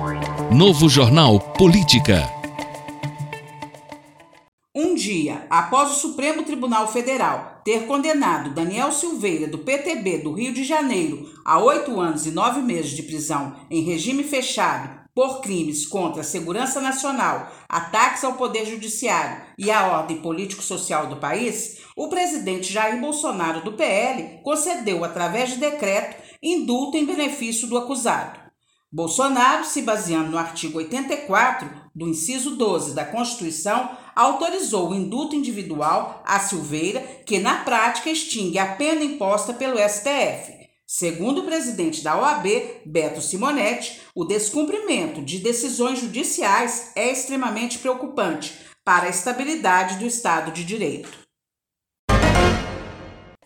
Novo Jornal Política. Um dia após o Supremo Tribunal Federal ter condenado Daniel Silveira, do PTB do Rio de Janeiro, a 8 anos e 9 meses de prisão em regime fechado por crimes contra a segurança nacional, ataques ao poder judiciário e à ordem político-social do país, o presidente Jair Bolsonaro, do PL, concedeu, através de decreto, indulto em benefício do acusado. Bolsonaro, se baseando no artigo 84 do inciso 12 da Constituição, autorizou o indulto individual a Silveira, que na prática extingue a pena imposta pelo STF. Segundo o presidente da OAB, Beto Simonetti, o descumprimento de decisões judiciais é extremamente preocupante para a estabilidade do Estado de Direito.